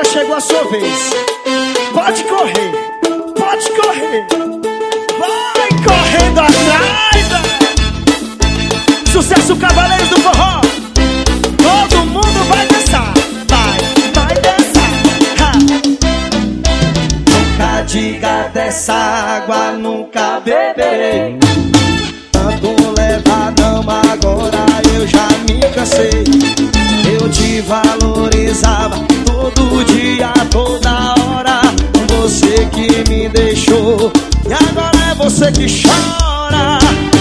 chegou a sua vez. Pode correr, pode correr. Vai correndo atrás. Sucesso, Cavaleiros do Forró. Todo mundo vai dançar. Vai dançar. Ha. Nunca diga dessa água, nunca beberei. Tanto levar não, agora eu já me cansei. Eu te valorizava todo dia, toda hora. Você que me deixou e agora é você que chora.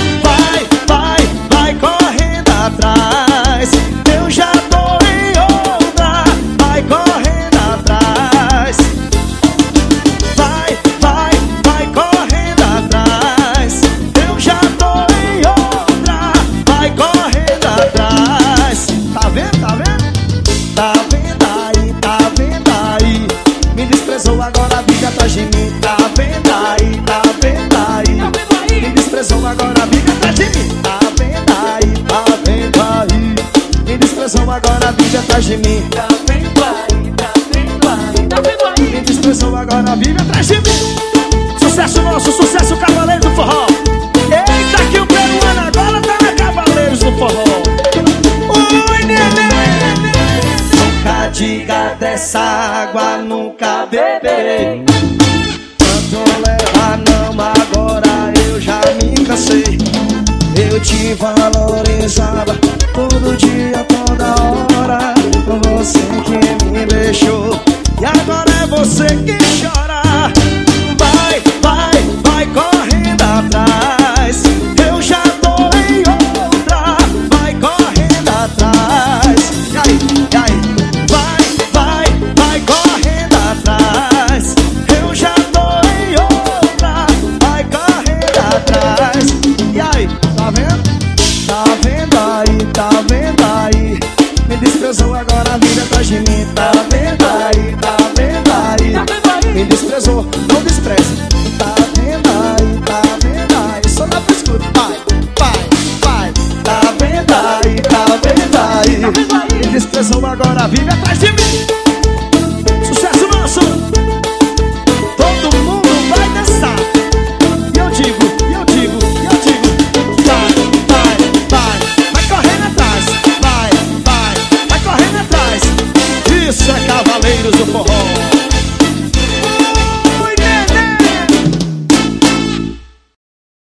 Vai correndo atrás. Eu já tô em outra. Vai correndo atrás. Vai correndo atrás. Eu já tô em outra. Vai correndo atrás. Tá vendo? Tá vendo? Tá vendo aí? Me desprezou, agora vive atrás de mim. Tá vendo aí? Tá vendo aí? Me desprezou, agora vive atrás de mim. Tá vendo aí? Me desprezou, agora vive atrás de mim. Tá vendo aí? Me desprezou, agora vive atrás de mim. Sucesso nosso, sucesso, Cavaleiros do Forró. Eita, que o peruano agora tá na Cavaleiros do Forró. Oi, neném. Nunca diga dessa água, nunca beberei. Tanto levar não, agora eu já me cansei. Eu te valorizava todo dia, toda hora. Você que me deixou e agora é você que chora. Vai correndo atrás. Eu já tô em outra. Vai correndo atrás. E aí? Vai correndo atrás. Eu já tô em outra. Vai correndo atrás. E aí? Tá vendo aí? Me desprezou, agora vive atrás de mim. Tá vendo aí? Me desprezou, não despreze.